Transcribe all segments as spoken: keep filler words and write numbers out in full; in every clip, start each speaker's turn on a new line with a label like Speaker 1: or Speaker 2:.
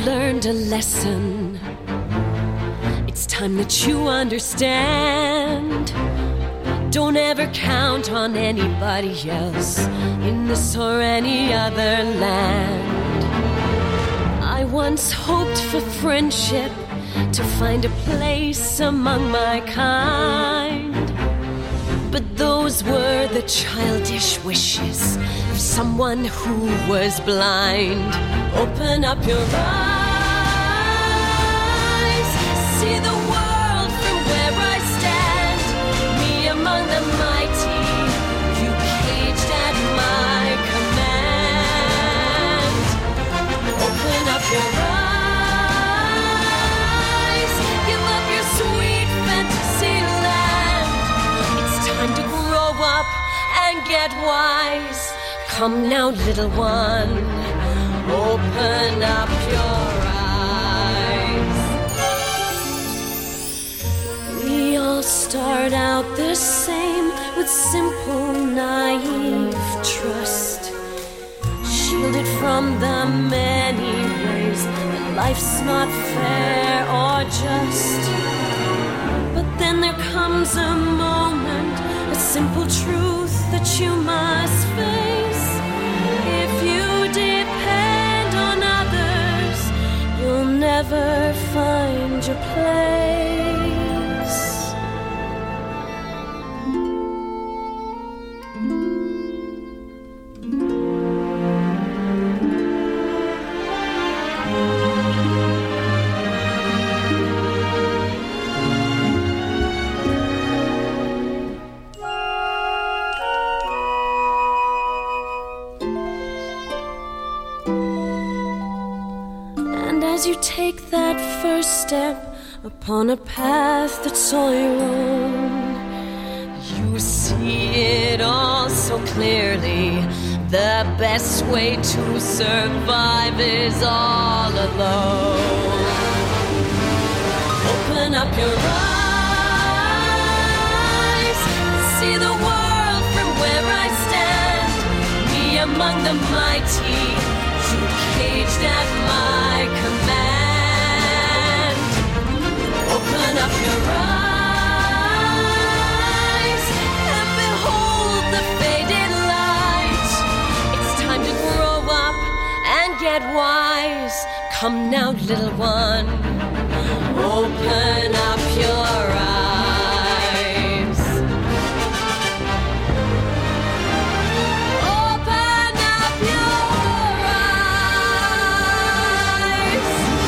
Speaker 1: learned a lesson. It's time that you understand. Don't ever count on anybody else in this or any other land. I once hoped for friendship, to find a place among my kind. But those were the childish wishes of someone who was blind. Open up your eyes, see the world from where I stand. Me among the mighty, you caged at my command. Open up your eyes, give up your sweet fantasy land. It's time to grow up and get wise. Come now, little one, open up your eyes. We all start out the same, with simple, naive trust, shielded from the many ways that life's not fair or just. But then there comes a moment, a simple truth that you must face. If you depend on others, you'll never find your place. As you take that first step upon a path that's all your own, you see it all so clearly. The best way to survive is all alone. Open up your eyes, see the world from where I stand. Me among the mighty, you caged at my command. Open up your eyes and behold the faded light. It's time to grow up and get wise. Come now, little one, open up your eyes. Open up your eyes.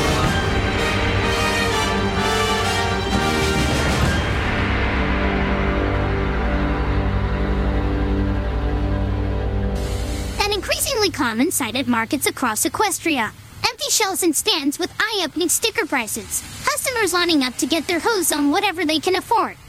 Speaker 2: An increasingly common sight at markets across Equestria. Empty shelves and stands with eye-opening sticker prices. Customers lining up to get their hooves on whatever they can afford.